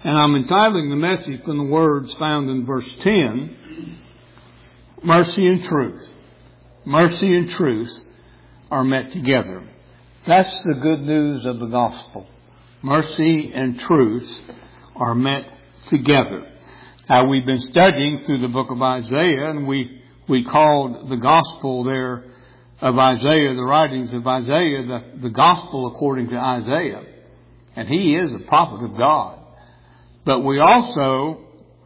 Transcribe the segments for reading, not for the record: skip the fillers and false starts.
And I'm entitling the message from the words found in verse 10, mercy and truth. Mercy and truth are met together. That's the good news of the gospel. Mercy and truth are met together. Now, we've been studying through the book of Isaiah, and we called the gospel there of Isaiah, the writings of Isaiah, the gospel according to Isaiah. And he is a prophet of God. But we also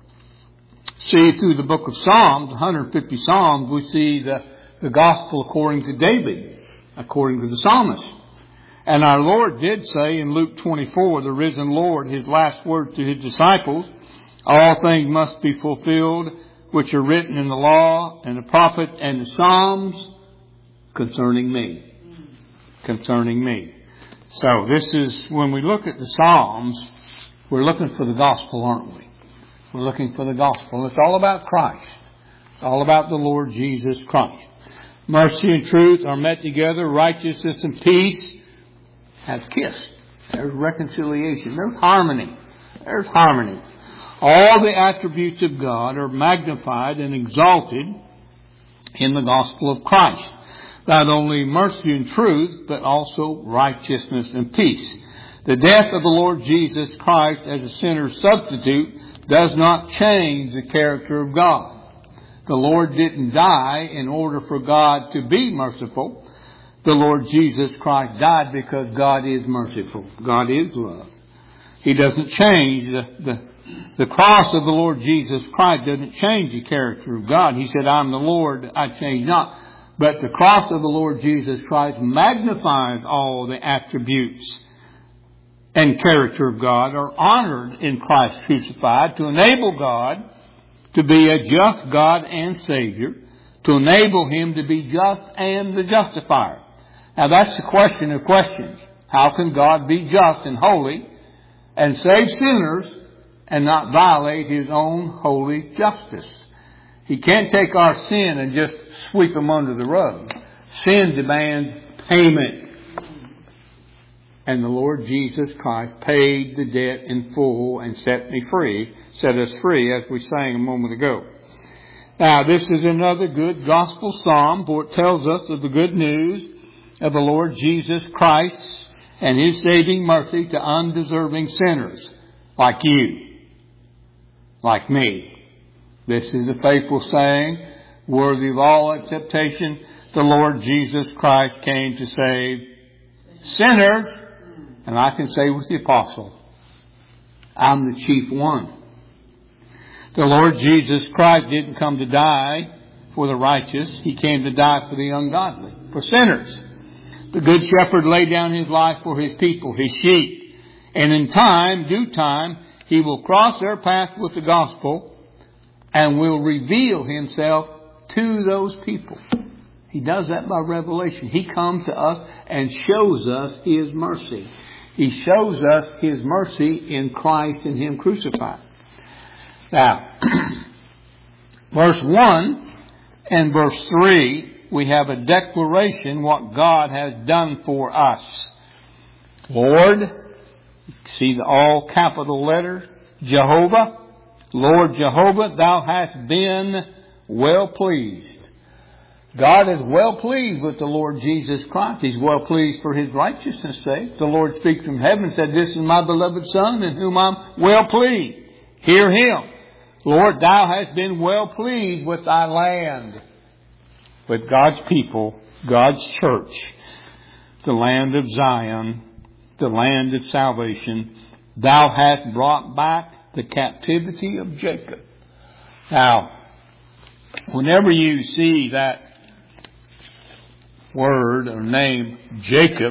see through the book of Psalms, 150 Psalms, we see the gospel according to David, according to the psalmist. And our Lord did say in Luke 24, the risen Lord, His last word to His disciples, all things must be fulfilled which are written in the law and the prophet and the Psalms concerning me. Concerning me. So this is, when we look at the Psalms, we're looking for the gospel, aren't we? We're looking for the gospel. It's all about Christ. It's all about the Lord Jesus Christ. Mercy and truth are met together. Righteousness and peace have kissed. There's reconciliation. There's harmony. There's harmony. All the attributes of God are magnified and exalted in the gospel of Christ. Not only mercy and truth, but also righteousness and peace. The death of the Lord Jesus Christ as a sinner's substitute does not change the character of God. The Lord didn't die in order for God to be merciful. The Lord Jesus Christ died because God is merciful. God is love. He doesn't change. The cross of the Lord Jesus Christ doesn't change the character of God. He said, I'm the Lord, I change not. But the cross of the Lord Jesus Christ magnifies all the attributes and character of God are honored in Christ crucified to enable God to be a just God and Savior, to enable Him to be just and the justifier. Now that's the question of questions. How can God be just and holy and save sinners and not violate His own holy justice? He can't take our sin and just sweep them under the rug. Sin demands payment. And the Lord Jesus Christ paid the debt in full and set us free, as we sang a moment ago. Now, this is another good gospel psalm, for it tells us of the good news of the Lord Jesus Christ and His saving mercy to undeserving sinners like you, like me. This is a faithful saying, worthy of all acceptation. The Lord Jesus Christ came to save sinners. And I can say with the apostle, I'm the chief one. The Lord Jesus Christ didn't come to die for the righteous. He came to die for the ungodly, for sinners. The good shepherd laid down His life for His people, His sheep. And in time, due time, He will cross their path with the gospel and will reveal Himself to those people. He does that by revelation. He comes to us and shows us His mercy. He shows us His mercy in Christ and Him crucified. Now, verse 1 and verse 3, we have a declaration what God has done for us. Lord, see the all capital letter, Jehovah, Lord Jehovah, Thou hast been well pleased. God is well pleased with the Lord Jesus Christ. He's well pleased for His righteousness' sake. The Lord speaks from heaven and said, this is my beloved Son in whom I'm well pleased. Hear Him. Lord, Thou hast been well pleased with Thy land, with God's people, God's church, the land of Zion, the land of salvation. Thou hast brought back the captivity of Jacob. Now, whenever you see that word or name Jacob,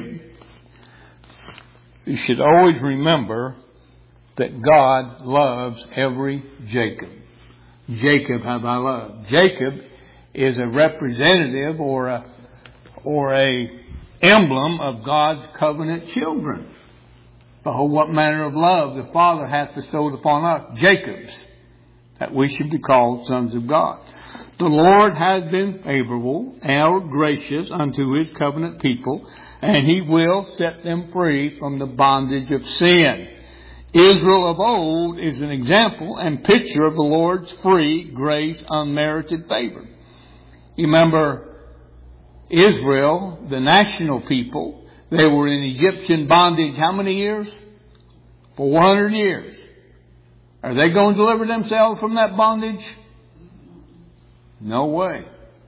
you should always remember that God loves every Jacob. Jacob have I loved. Jacob is a representative or a emblem of God's covenant children. Behold, what manner of love the Father hath bestowed upon us, Jacob's, that we should be called sons of God. The Lord has been favorable and gracious unto His covenant people, and He will set them free from the bondage of sin. Israel of old is an example and picture of the Lord's free grace, unmerited favor. You remember Israel, the national people, they were in Egyptian bondage how many years? 400 years. Are they going to deliver themselves from that bondage? No way.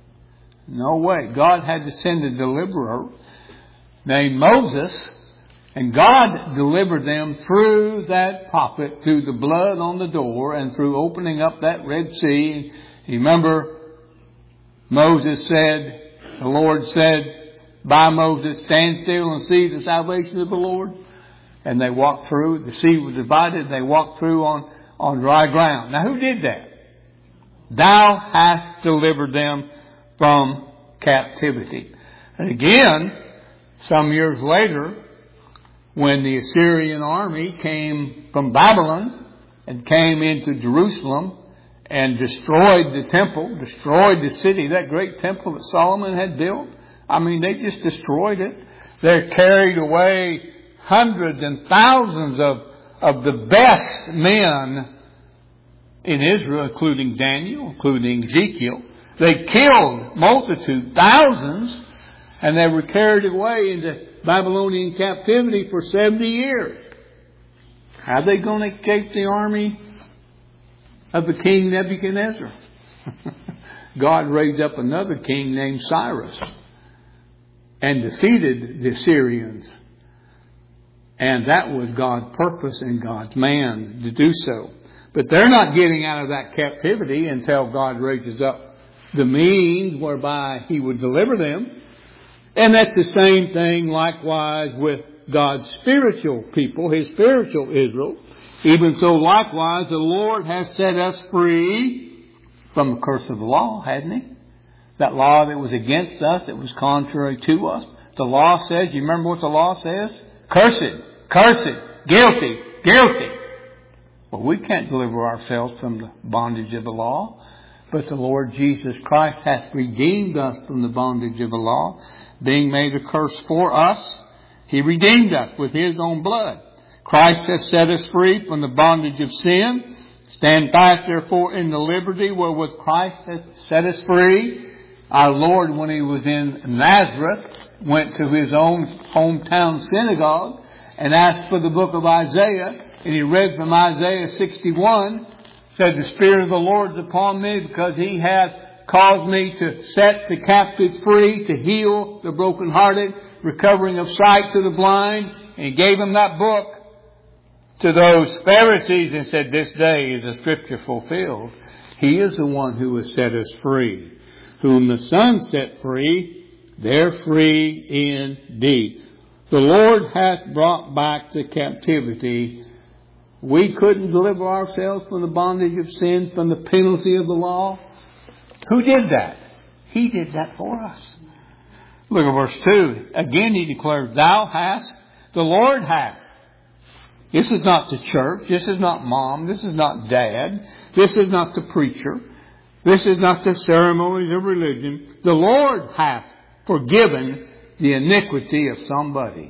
No way. God had to send a deliverer named Moses, and God delivered them through that prophet, through the blood on the door, and through opening up that Red Sea. You remember Moses said, the Lord said by Moses, stand still and see the salvation of the Lord. And they walked through. The sea was divided. And they walked through on dry ground. Now who did that? Thou hast delivered them from captivity. And again, some years later, when the Assyrian army came from Babylon and came into Jerusalem and destroyed the temple, destroyed the city, that great temple that Solomon had built. I mean, they just destroyed it. They carried away hundreds and thousands of the best men in Israel, including Daniel, including Ezekiel. They killed multitudes, thousands, and they were carried away into Babylonian captivity for 70 years. How are they going to escape the army of the king Nebuchadnezzar? God raised up another king named Cyrus and defeated the Assyrians. And that was God's purpose and God's man to do so. But they're not getting out of that captivity until God raises up the means whereby He would deliver them. And that's the same thing likewise with God's spiritual people, His spiritual Israel. Even so, likewise, the Lord has set us free from the curse of the law, hadn't He? That law that was against us, that was contrary to us. The law says, you remember what the law says? Cursed, cursed, guilty, guilty. Well, we can't deliver ourselves from the bondage of the law. But the Lord Jesus Christ hath redeemed us from the bondage of the law, being made a curse for us. He redeemed us with His own blood. Christ has set us free from the bondage of sin. Stand fast, therefore, in the liberty wherewith Christ has set us free. Our Lord, when He was in Nazareth, went to His own hometown synagogue and asked for the book of Isaiah. And He read from Isaiah 61, said, the Spirit of the Lord is upon me, because He hath caused me to set the captives free, to heal the brokenhearted, recovering of sight to the blind. And He gave Him that book to those Pharisees and said, this day is the Scripture fulfilled. He is the one who has set us free. Whom the Son set free, they're free indeed. The Lord hath brought back the captivity. We couldn't deliver ourselves from the bondage of sin, from the penalty of the law. Who did that? He did that for us. Look at verse 2. Again He declares, thou hast, the Lord hath. This is not the church. This is not mom. This is not dad. This is not the preacher. This is not the ceremonies of religion. The Lord hath forgiven the iniquity of somebody.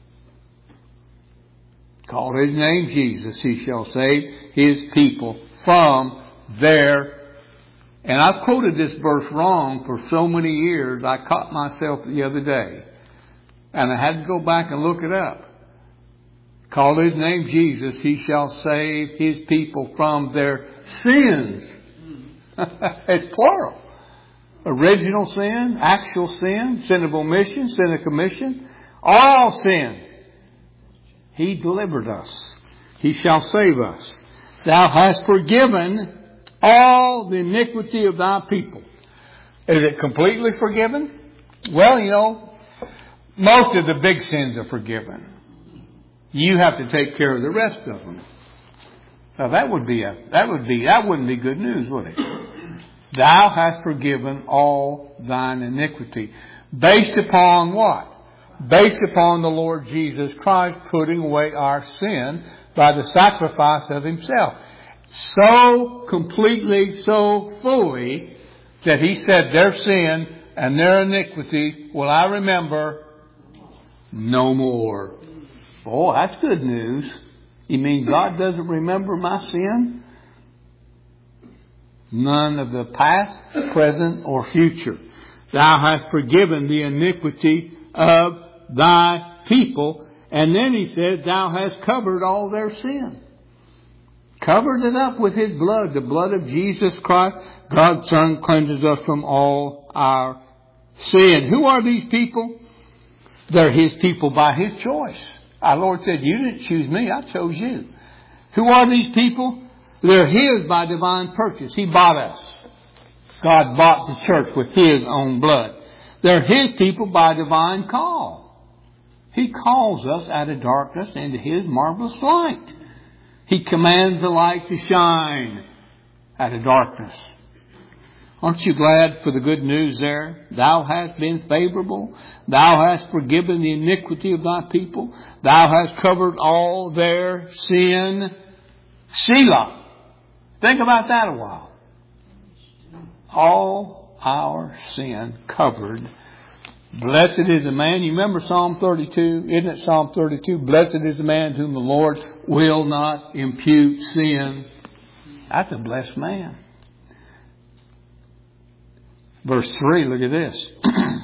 Call His name Jesus. He shall save His people from their... And I've quoted this verse wrong for so many years. I caught myself the other day. And I had to go back and look it up. Call His name Jesus. He shall save His people from their sins. It's plural. Original sin, actual sin, sin of omission, sin of commission. All sins. He delivered us. He shall save us. Thou hast forgiven all the iniquity of thy people. Is it completely forgiven? Well, most of the big sins are forgiven. You have to take care of the rest of them. Now that wouldn't be good news, would it? Thou hast forgiven all thine iniquity. Based upon what? Based upon the Lord Jesus Christ putting away our sin by the sacrifice of Himself. So completely, so fully, that He said their sin and their iniquity will I remember no more. Oh, that's good news. You mean God doesn't remember my sin? None of the past, present, or future. Thou hast forgiven the iniquity of thy people. And then he says, thou hast covered all their sin. Covered it up with His blood, the blood of Jesus Christ. God's Son cleanses us from all our sin. Who are these people? They're His people by His choice. Our Lord said, you didn't choose me, I chose you. Who are these people? They're His by divine purchase. He bought us. God bought the church with His own blood. They're His people by divine call. He calls us out of darkness into His marvelous light. He commands the light to shine out of darkness. Aren't you glad for the good news there? Thou hast been favorable. Thou hast forgiven the iniquity of thy people. Thou hast covered all their sin. Selah. Think about that a while. All our sin covered. Blessed is the man. You remember Psalm 32? Isn't it Psalm 32? Blessed is the man whom the Lord will not impute sin. That's a blessed man. Verse 3, look at this.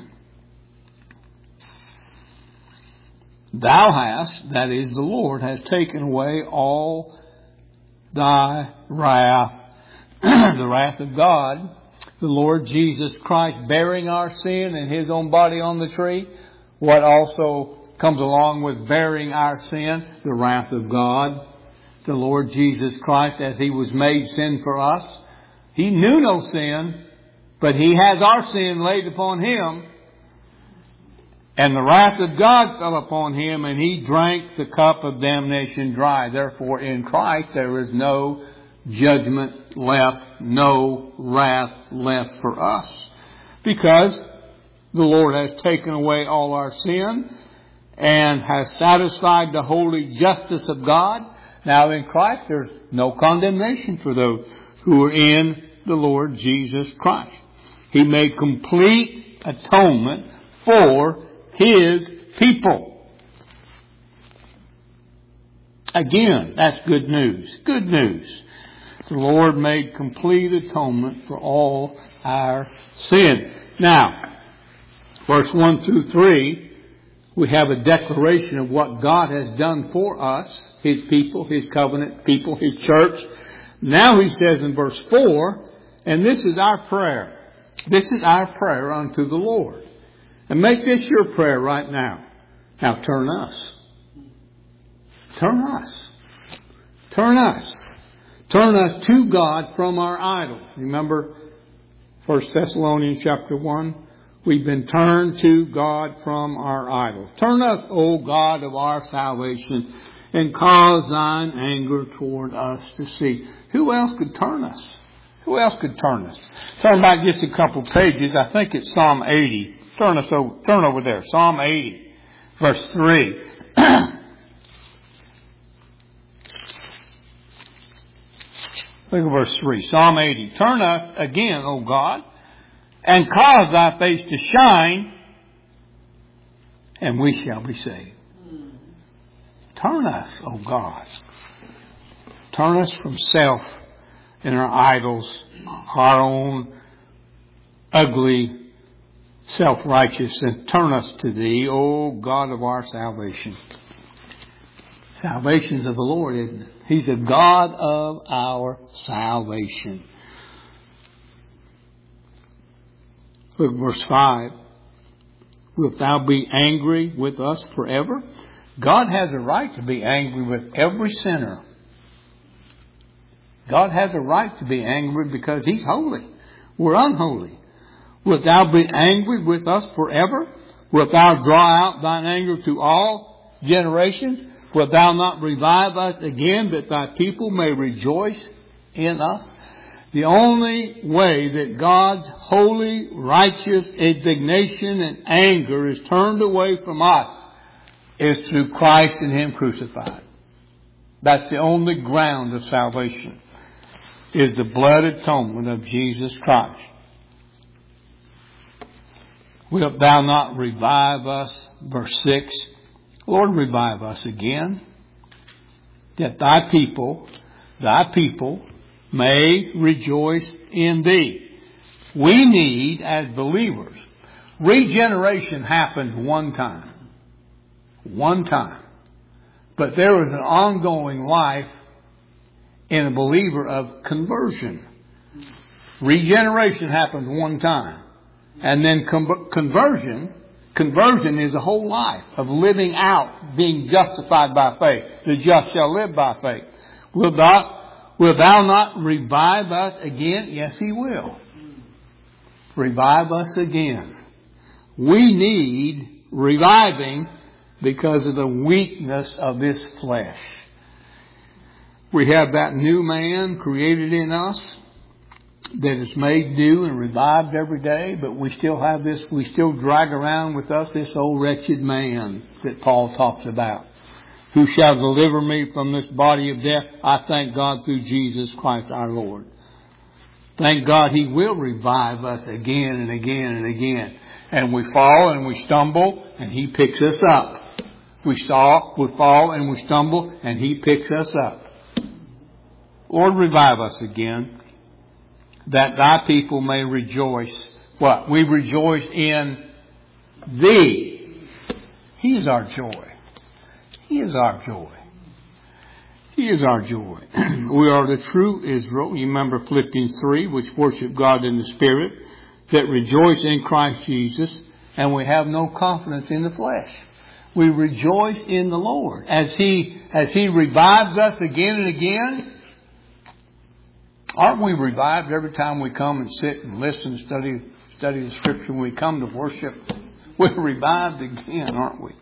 Thou hast, that is the Lord, has taken away all thy wrath. The wrath of God. The Lord Jesus Christ bearing our sin in His own body on the tree. What also comes along with bearing our sin? The wrath of God. The Lord Jesus Christ, as He was made sin for us. He knew no sin, but He has our sin laid upon Him. And the wrath of God fell upon Him, and He drank the cup of damnation dry. Therefore, in Christ there is no judgment left, no wrath left for us. Because the Lord has taken away all our sin and has satisfied the holy justice of God. Now in Christ there's no condemnation for those who are in the Lord Jesus Christ. He made complete atonement for His people. Again, that's good news. Good news. The Lord made complete atonement for all our sin. Now, verse 1 through 3, we have a declaration of what God has done for us, His people, His covenant people, His church. Now He says in verse 4, and this is our prayer. This is our prayer unto the Lord. And make this your prayer right now. Now turn us. Turn us. Turn us. Turn us to God from our idols. Remember 1 Thessalonians chapter 1? We've been turned to God from our idols. Turn us, O God of our salvation, and cause thine anger toward us to cease. Who else could turn us? Who else could turn us? Turn back just a couple pages. I think it's Psalm 80. Turn over there. Psalm 80, verse 3. Look at verse 3. Psalm 80. Turn us again, O God, and cause thy face to shine, and we shall be saved. Turn us, O God. Turn us from self and our idols, our own ugly self-righteous, and turn us to Thee, O God of our salvation. Salvation's of the Lord, isn't it? He's the God of our salvation. Look at verse 5. Wilt thou be angry with us forever? God has a right to be angry with every sinner. God has a right to be angry because He's holy. We're unholy. Wilt thou be angry with us forever? Wilt thou draw out thine anger to all generations? Wilt thou not revive us again, that thy people may rejoice in us? The only way that God's holy, righteous indignation and anger is turned away from us is through Christ and Him crucified. That's the only ground of salvation, is the blood atonement of Jesus Christ. Wilt thou not revive us? Verse 6. Lord, revive us again. that thy people may rejoice in thee. We need, as believers, regeneration happens one time. One time. But there is an ongoing life in a believer of conversion. Regeneration happens one time. And then conversion is a whole life of living out, being justified by faith. The just shall live by faith. Will thou not revive us again? Yes, He will. Revive us again. We need reviving because of the weakness of this flesh. We have that new man created in us that is made new and revived every day, but we still have this, we still drag around with us this old wretched man that Paul talks about. Who shall deliver me from this body of death? I thank God through Jesus Christ our Lord. Thank God He will revive us again and again and again. And we fall and we stumble and He picks us up. We fall and we stumble and He picks us up. Lord, revive us again, that thy people may rejoice. What? We rejoice in thee. He is our joy. He is our joy. He is our joy. We are the true Israel. You remember Philippians 3, which worship God in the Spirit, that rejoice in Christ Jesus, and we have no confidence in the flesh. We rejoice in the Lord. As He revives us again and again, aren't we revived every time we come and sit and listen, study the Scripture, when we come to worship? We're revived again, aren't we?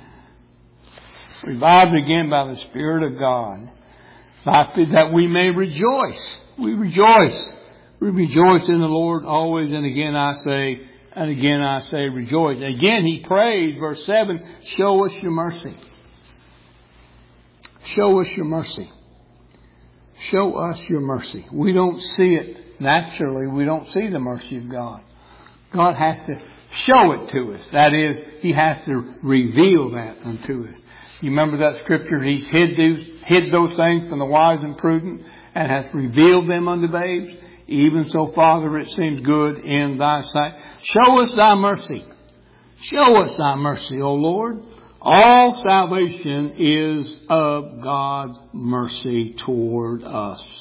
Revived again by the Spirit of God, that we may rejoice. We rejoice. We rejoice in the Lord always, and again I say rejoice. Again He prays, verse 7, show us your mercy. Show us your mercy. Show us your mercy. We don't see it naturally. We don't see the mercy of God. God has to show it to us. That is, He has to reveal that unto us. You remember that scripture? He's hid those things from the wise and prudent and has revealed them unto babes. Even so, Father, it seems good in thy sight. Show us thy mercy. Show us thy mercy, O Lord. All salvation is of God's mercy toward us.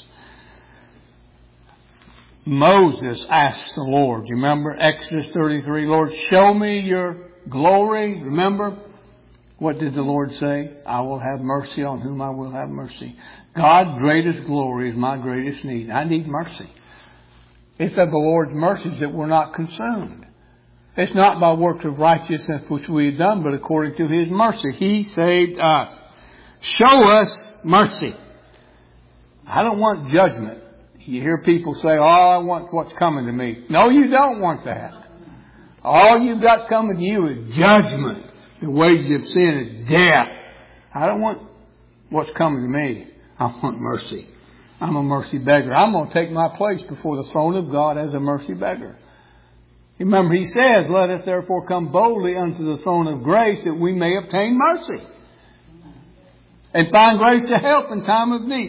Moses asked the Lord, you remember Exodus 33, Lord, show me your glory. Remember? What did the Lord say? I will have mercy on whom I will have mercy. God's greatest glory is my greatest need. I need mercy. It's of the Lord's mercies that we're not consumed. It's not by works of righteousness which we have done, but according to His mercy. He saved us. Show us mercy. I don't want judgment. You hear people say, I want what's coming to me. No, you don't want that. All you've got coming to you is judgment. The wages of sin is death. I don't want what's coming to me. I want mercy. I'm a mercy beggar. I'm going to take my place before the throne of God as a mercy beggar. Remember, He says, let us therefore come boldly unto the throne of grace that we may obtain mercy and find grace to help in time of need.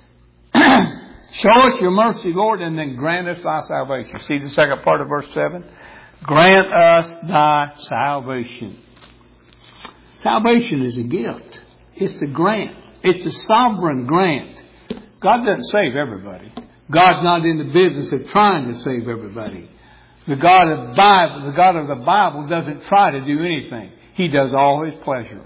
Show us your mercy, Lord, and then grant us thy salvation. See the second part of verse 7? Grant us thy salvation. Salvation is a gift. It's a grant. It's a sovereign grant. God doesn't save everybody. God's not in the business of trying to save everybody. The God of the Bible doesn't try to do anything. He does all His pleasure.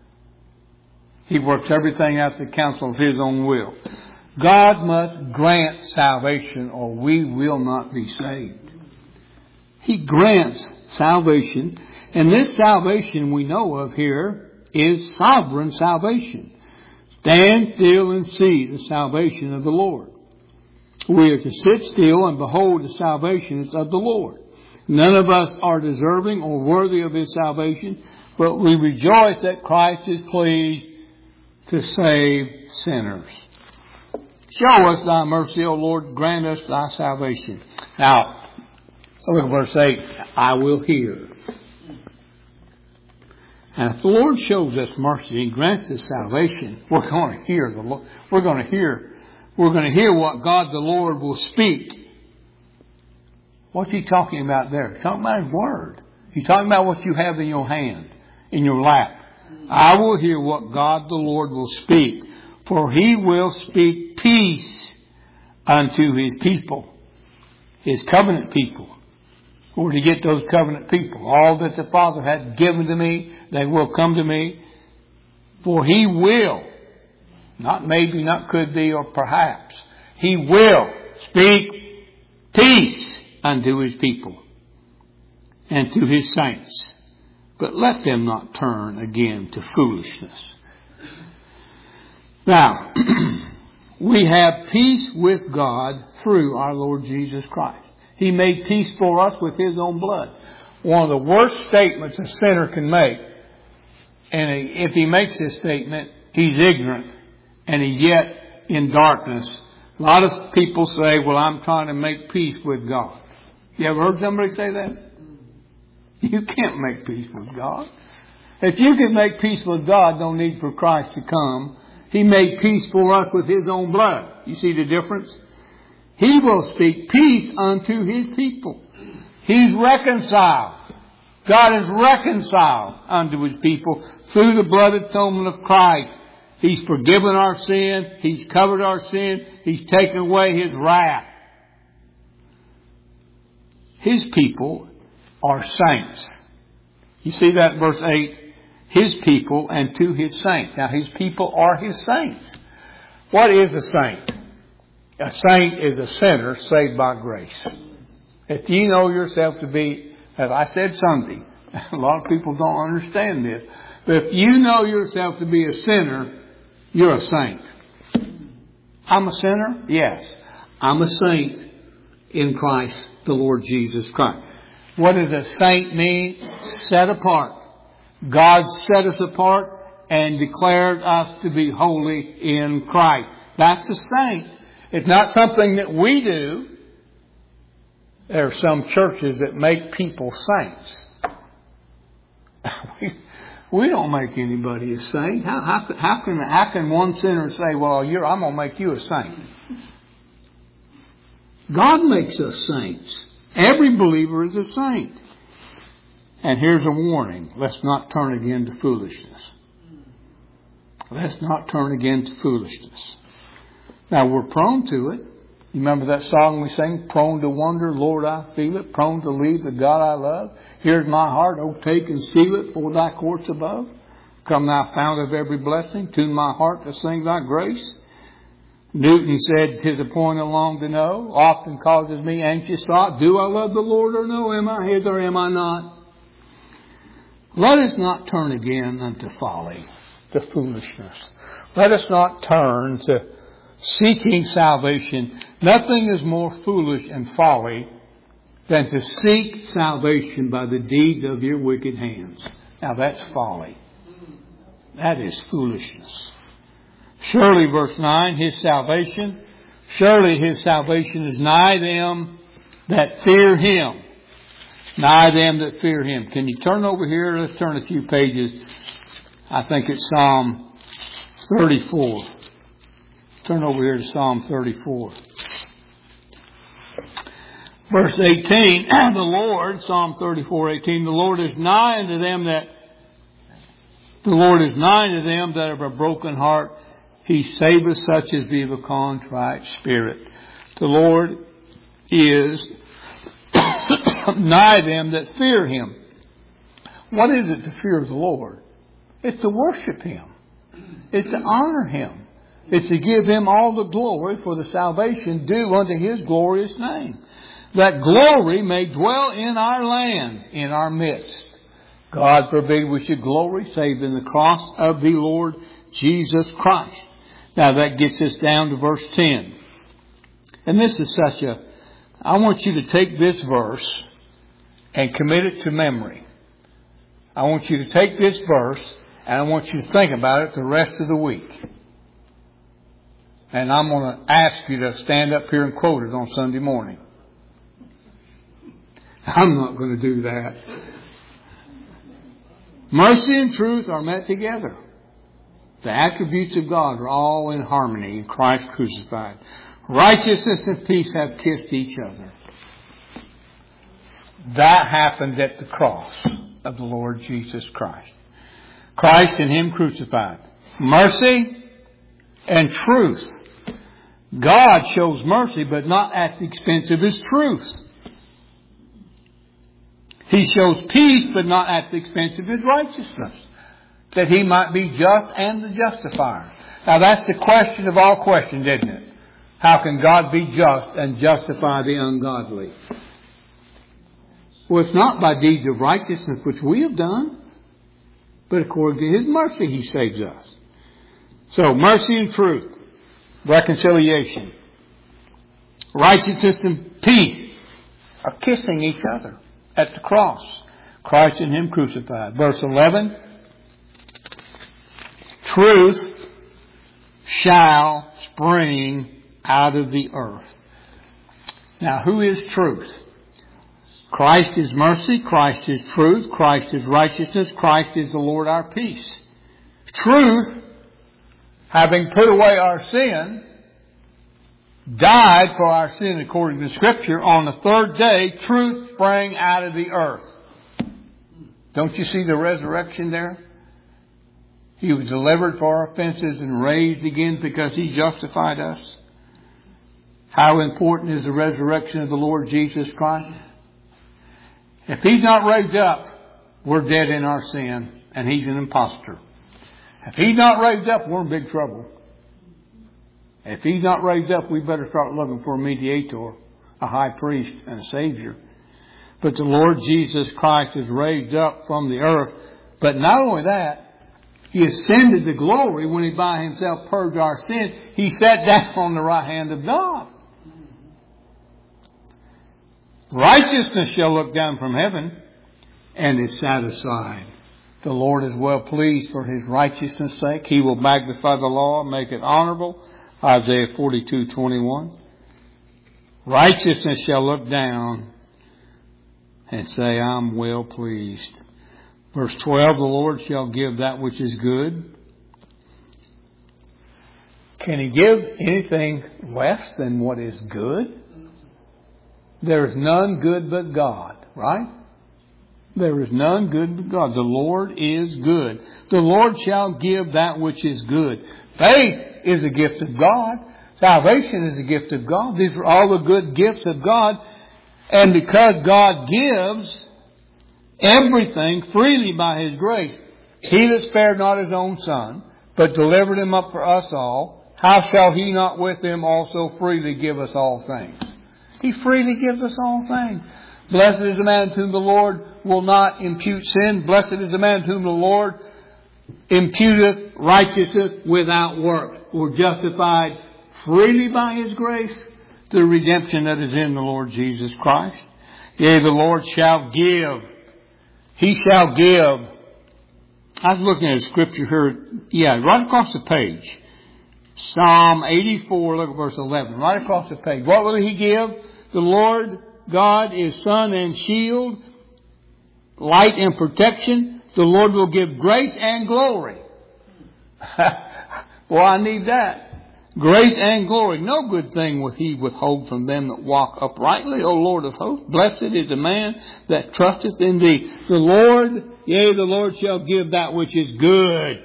He works everything out the counsel of His own will. God must grant salvation or we will not be saved. He grants salvation. And this salvation we know of here is sovereign salvation. Stand still and see the salvation of the Lord. We are to sit still and behold the salvation of the Lord. None of us are deserving or worthy of His salvation, but we rejoice that Christ is pleased to save sinners. Show us thy mercy, O Lord. Grant us thy salvation. Now, look at verse 8. I will hear. And if the Lord shows us mercy and grants us salvation, we're going to hear the Lord. We're going to hear what God the Lord will speak. What's He talking about there? He's talking about His Word. He's talking about what you have in your hand, in your lap. I will hear what God the Lord will speak, for He will speak peace unto His people, His covenant people. Where to get those covenant people? All that the Father hath given to me, they will come to me. For He will, not maybe, not could be, or perhaps, He will speak peace unto His people and to His saints. But let them not turn again to foolishness. Now, we have peace with God through our Lord Jesus Christ. He made peace for us with His own blood. One of the worst statements a sinner can make, and if he makes this statement, he's ignorant and he's yet in darkness. A lot of people say, well, I'm trying to make peace with God. You ever heard somebody say that? You can't make peace with God. If you can make peace with God, no need for Christ to come. He made peace for us with His own blood. You see the difference? He will speak peace unto His people. He's reconciled. God is reconciled unto His people through the blood atonement of Christ. He's forgiven our sin. He's covered our sin. He's taken away His wrath. His people are saints. You see that in verse 8? His people and to His saints. Now His people are His saints. What is a saint? A saint is a sinner saved by grace. If you know yourself to be, as I said Sunday, a lot of people don't understand this, but if you know yourself to be a sinner, you're a saint. I'm a sinner? Yes. I'm a saint in Christ, the Lord Jesus Christ. What does a saint mean? Set apart. God set us apart and declared us to be holy in Christ. That's a saint. It's not something that we do. There are some churches that make people saints. We don't make anybody a saint. How can one sinner say, well, I'm going to make you a saint? God makes us saints. Every believer is a saint. And here's a warning. Let's not turn again to foolishness. Let's not turn again to foolishness. Now, we're prone to it. You remember that song we sang? Prone to wonder, Lord, I feel it. Prone to leave the God I love. Here's my heart, oh, take and seal it for thy courts above. Come thou fount of every blessing. Tune my heart to sing thy grace. Newton said, 'tis a point I long to know. Often causes me anxious thought. Do I love the Lord or no? Am I His or am I not? Let us not turn again unto folly, to foolishness. Let us not turn to seeking salvation. Nothing is more foolish and folly than to seek salvation by the deeds of your wicked hands. Now that's folly. That is foolishness. Surely, verse 9, surely His salvation is nigh them that fear Him. Nigh them that fear Him. Can you turn over here? Let's turn a few pages. I think it's Psalm 34. Turn over here to Psalm 34. Verse 18, the Lord, Psalm 34:18, the Lord is nigh unto them that have a broken heart. He saveth such as be of a contrite spirit. The Lord is nigh them that fear Him. What is it to fear the Lord? It's to worship Him. It's to honor Him. It's to give Him all the glory for the salvation due unto His glorious name. That glory may dwell in our land, in our midst. God forbid we should glory save in the cross of the Lord Jesus Christ. Now that gets us down to verse 10. And this is I want you to take this verse and commit it to memory. I want you to take this verse and I want you to think about it the rest of the week. And I'm going to ask you to stand up here and quote it on Sunday morning. I'm not going to do that. Mercy and truth are met together. The attributes of God are all in harmony in Christ crucified. Righteousness and peace have kissed each other. That happened at the cross of the Lord Jesus Christ. Christ and Him crucified. Mercy and truth. God shows mercy, but not at the expense of His truth. He shows peace, but not at the expense of His righteousness, that He might be just and the justifier. Now that's the question of all questions, isn't it? How can God be just and justify the ungodly? Well, it's not by deeds of righteousness which we have done, but according to His mercy He saves us. So, mercy and truth, reconciliation, righteousness and peace are kissing each other at the cross. Christ and Him crucified. Verse 11, truth shall spring out of the earth. Now, who is truth? Christ is mercy. Christ is truth. Christ is righteousness. Christ is the Lord our peace. Truth, having put away our sin, died for our sin according to Scripture. On the third day, truth sprang out of the earth. Don't you see the resurrection there? He was delivered for our offenses and raised again because He justified us. How important is the resurrection of the Lord Jesus Christ? If He's not raised up, we're dead in our sin, and He's an imposter. If He's not raised up, we're in big trouble. If He's not raised up, we better start looking for a mediator, a high priest, and a Savior. But the Lord Jesus Christ is raised up from the earth. But not only that, He ascended to glory when He by Himself purged our sin. He sat down on the right hand of God. Righteousness shall look down from heaven and is satisfied. The Lord is well pleased for His righteousness' sake. He will magnify the law and make it honorable. Isaiah 42:21. Righteousness shall look down and say, I'm well pleased. Verse 12, the Lord shall give that which is good. Can He give anything less than what is good? There is none good but God, right? There is none good but God. The Lord is good. The Lord shall give that which is good. Faith is a gift of God. Salvation is a gift of God. These are all the good gifts of God. And because God gives everything freely by His grace, He that spared not His own Son, but delivered Him up for us all, how shall He not with Him also freely give us all things? He freely gives us all things. Blessed is the man to whom the Lord will not impute sin. Blessed is the man to whom the Lord imputeth righteousness without work. We're justified freely by His grace through the redemption that is in the Lord Jesus Christ. Yea, the Lord shall give. He shall give. I was looking at a scripture here. Right across the page. Psalm 84, look at verse 11. Right across the page. What will He give? The Lord God is sun and shield, light and protection. The Lord will give grace and glory. Well, I need that. Grace and glory. No good thing will He withhold from them that walk uprightly, O Lord of hosts. Blessed is the man that trusteth in Thee. The Lord, yea, the Lord shall give that which is good.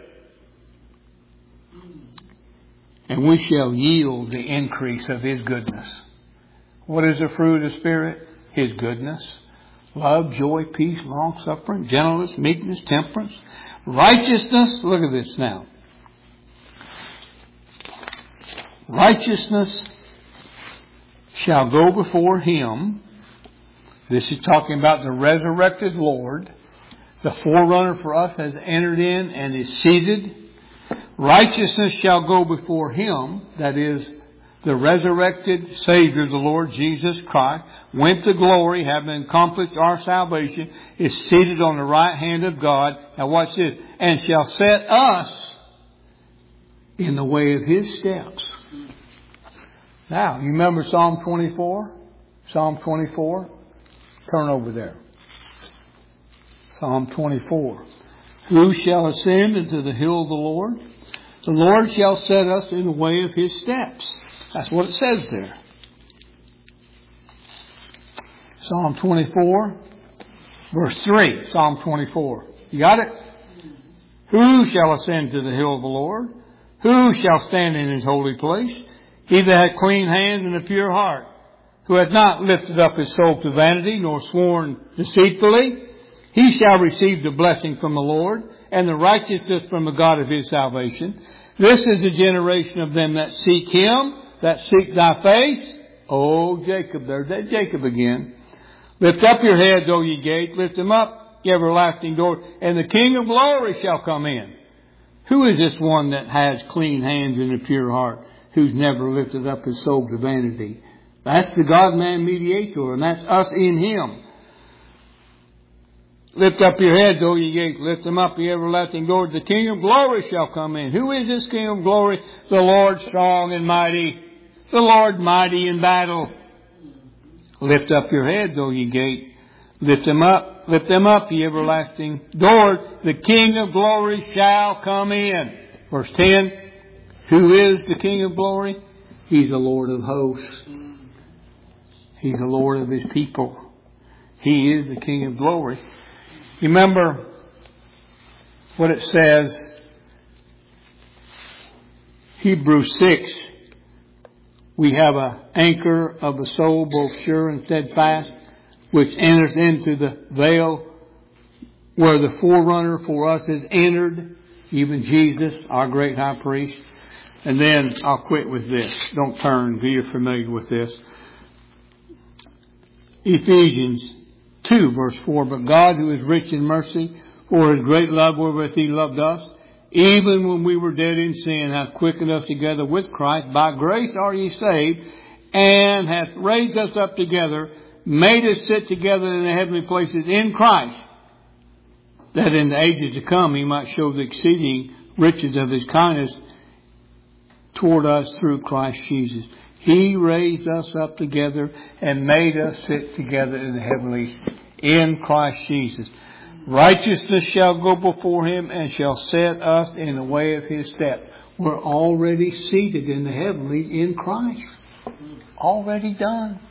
And we shall yield the increase of His goodness. What is the fruit of the Spirit? His goodness. Love, joy, peace, long-suffering, gentleness, meekness, temperance, righteousness. Look at this now. Righteousness shall go before Him. This is talking about the resurrected Lord. The forerunner for us has entered in and is seated. Righteousness shall go before Him, that is, the resurrected Savior, the Lord Jesus Christ, went to glory, having accomplished our salvation, is seated on the right hand of God. Now watch this. And shall set us in the way of His steps. Now, you remember Psalm 24? Psalm 24? Turn over there. Psalm 24. Who shall ascend into the hill of the Lord? The Lord shall set us in the way of His steps. That's what it says there. Psalm 24, verse 3. Psalm 24. You got it? Who shall ascend to the hill of the Lord? Who shall stand in His holy place? He that hath clean hands and a pure heart, who hath not lifted up his soul to vanity, nor sworn deceitfully, he shall receive the blessing from the Lord, and the righteousness from the God of his salvation. This is the generation of them that seek Him, that seek thy face. Oh, Jacob, there's that Jacob again. Lift up your heads, O ye gates, lift them up, ye everlasting doors, and the King of glory shall come in. Who is this one that has clean hands and a pure heart, who's never lifted up his soul to vanity? That's the God-man mediator, and that's us in Him. Lift up your heads, O ye gates, lift them up, ye everlasting doors. The King of glory shall come in. Who is this King of glory? The Lord strong and mighty, the Lord mighty in battle. Lift up your heads, O ye gates, lift them up, ye everlasting doors. The King of glory shall come in. Verse 10, who is the King of glory? He's the Lord of hosts. He's the Lord of His people. He is the King of glory. You remember what it says, Hebrews 6, we have an anchor of the soul, both sure and steadfast, which enters into the veil, where the forerunner for us is entered, even Jesus, our great high priest. And then I'll quit with this. Don't turn, be you familiar with this. Ephesians 2, verse 4, but God, who is rich in mercy, for His great love wherewith He loved us, even when we were dead in sin, hath quickened us together with Christ. By grace are ye saved, and hath raised us up together, made us sit together in the heavenly places in Christ, that in the ages to come He might show the exceeding riches of His kindness toward us through Christ Jesus. He raised us up together and made us sit together in the heavenlies in Christ Jesus. Righteousness shall go before Him and shall set us in the way of His steps. We're already seated in the heavenlies in Christ. Already done.